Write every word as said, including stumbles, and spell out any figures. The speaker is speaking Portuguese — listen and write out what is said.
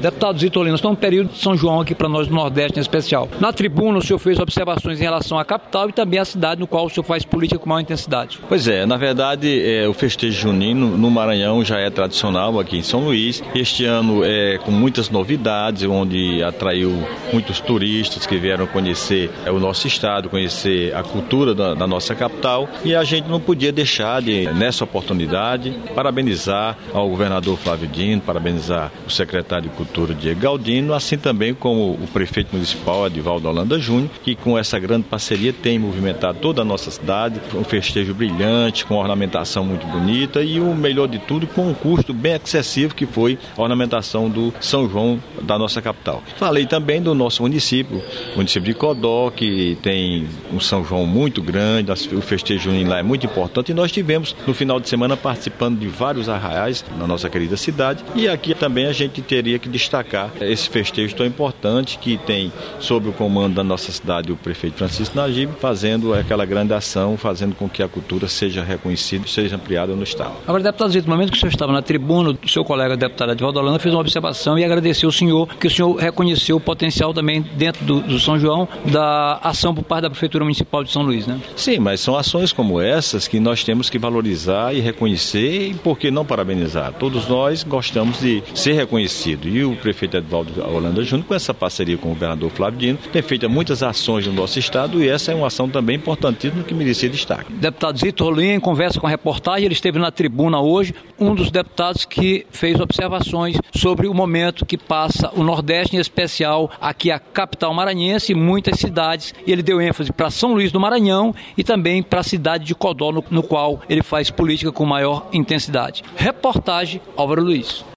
Deputado Zito Lino, nós estamos no período de São João aqui para nós do Nordeste em especial. Na tribuna o senhor fez observações em relação à capital e também à cidade no qual o senhor faz política com maior intensidade. Pois é, na verdade é, o festejo junino no Maranhão já é tradicional aqui em São Luís. Este ano é com muitas novidades, onde atraiu muitos turistas que vieram conhecer é, o nosso estado, conhecer a cultura da, da nossa capital, e a gente não podia deixar de, nessa oportunidade, parabenizar ao governador Flávio Dino, parabenizar o secretário de Cultura Diego Galdino, assim também como o prefeito municipal Edivaldo Holanda Júnior, que com essa grande parceria tem movimentado toda a nossa cidade, um festejo brilhante, com ornamentação muito bonita e o melhor de tudo, com um custo bem excessivo que foi a ornamentação do São João da nossa capital. Falei também do nosso município, o município de Codó, que tem um São João muito grande, o festejo junino lá é muito importante, e nós tivemos no final de semana participando de vários arraiais na nossa querida cidade, e aqui também a gente teria que destacar esse festejo tão importante que tem sob o comando da nossa cidade o prefeito Francisco Najib, fazendo aquela grande ação, fazendo com que a cultura seja reconhecida, seja ampliada no estado. Agora, deputado Zito, no momento que o senhor estava na tribuna, o seu colega deputado Edivaldo Holanda fez uma observação e agradeceu o senhor, que o senhor reconheceu o potencial também dentro do, do São João da ação por parte da Prefeitura Municipal de São Luís, né? Sim, mas são ações como essas que nós temos que valorizar e reconhecer, e por que não parabenizar? Todos nós gostamos de ser reconhecido, e o prefeito Edivaldo Holanda Júnior, com essa parceria com o governador Flávio Dino, tem feito muitas ações no nosso estado, e essa é uma ação também importantíssima que merecia destaque. Deputado Zito Lino, em conversa com a reportagem, ele esteve na tribuna hoje, um dos deputados que fez observações sobre o momento que passa o Nordeste, em especial aqui a capital maranhense e muitas cidades, e ele deu ênfase para São Luís do Maranhão e também para a cidade de Codó, no, no qual ele faz política com maior intensidade. Reportagem Álvaro Luiz.